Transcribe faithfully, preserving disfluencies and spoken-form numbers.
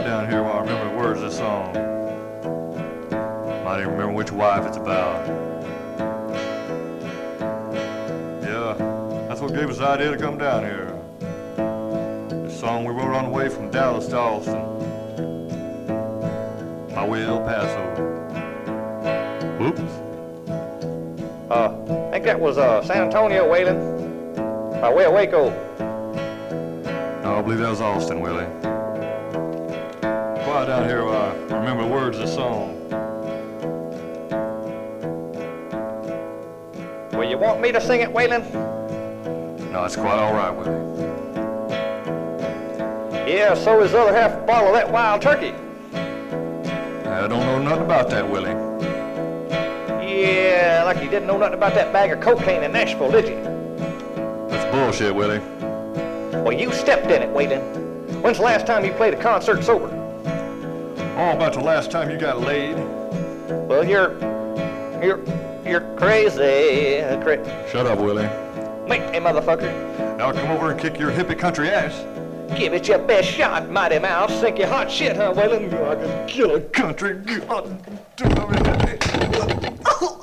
Quiet down here while I remember the words of this song. Might even remember which wife it's about. Yeah, that's what gave us the idea to come down here. This song we wrote on the way from Dallas to Austin. My way to El Paso. Whoops. Uh, I think that was uh, San Antonio, Waylon. By way of Waco. No, I believe that was Austin, Willie. Quiet down here while I remember the words of the song. Well, you want me to sing it, Waylon? No, it's quite all right, Willie. Yeah, so is the other half a bottle of that wild turkey. I don't know nothing about that, Willie. Yeah, like you didn't know nothing about that bag of cocaine in Nashville, did you? That's bullshit, Willie. Well, you stepped in it, Waylon. When's the last time you played a concert sober? Oh, about the last time you got laid. Well, you're... you're... you're crazy. Cra- Shut up, Willie. Make me, motherfucker. Now come over and kick your hippie country ass. Give it your best shot, Mighty Mouse. Sink your hot shit, huh, Waylon? I can kill a country. God damn it.